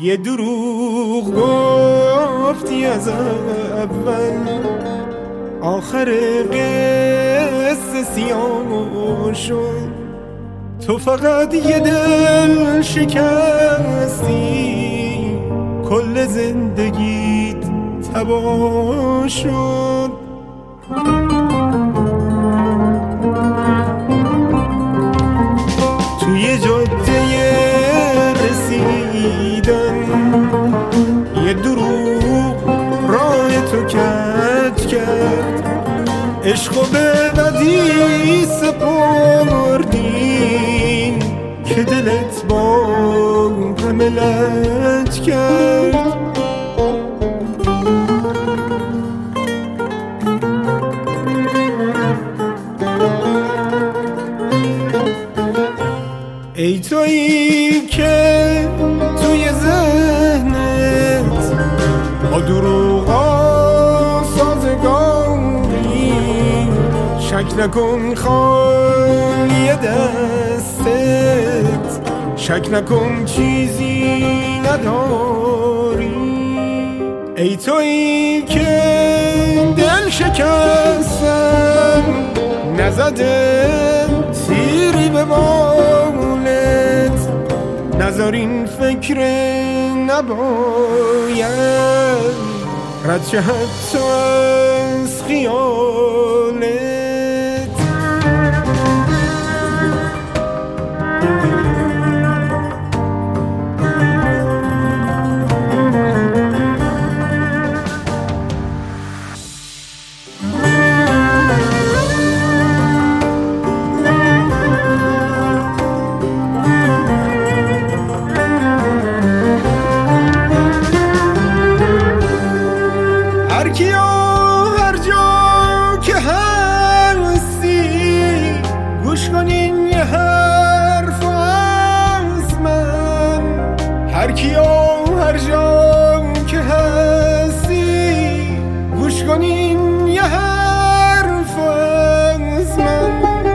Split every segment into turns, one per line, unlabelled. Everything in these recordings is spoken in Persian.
یه دروغ گفتی از اول، آخر قصه سیاه شد. تو فقط یه دل شکستی، کل زندگیت تباه شد. توی جاده رسیدن یه دروغ راه تو کج کرد، عشقو به بدی سپردی که دلت با همه لج کرد. ای تویی که توی ذهنت با دروغا سازگاری، شک نکن خالی دستت، شک نکن چیزی نداری. ای تویی که دل شکستن نزده تیری به بالت، نذار این فکر نباید رد شه حتی از خیالت. هر کیا هر جا که هستی، گوش کنین یه حرف از من. هر کیا هر جا که هستی، گوش کنین یه حرف از من.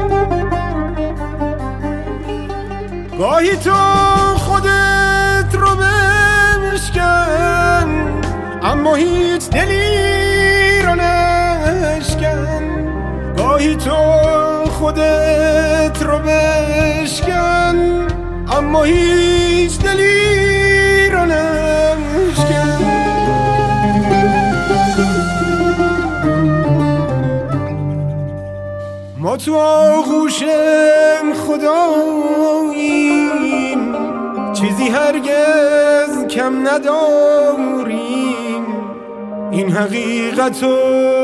گاهی تو خودت رو بشکن، اما هیچ دلی رو نشکن. گاهی تو خودت رو بشکن، اما هیچ دلی رو نشکن. ما تو آغوش خداییم، چیزی هرگز کم نداریم. این حقیقت رو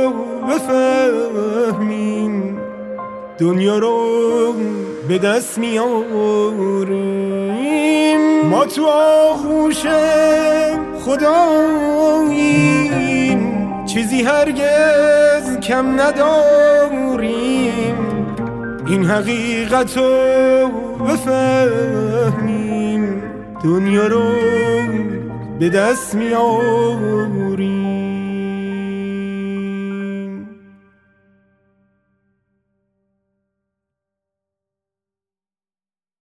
بفهمیم، دنیا رو به دست میاریم. ما تو آغوش خداییم، چیزی هرگز کم نداریم. این حقیقت رو بفهمیم، دنیا رو به دست میاریم.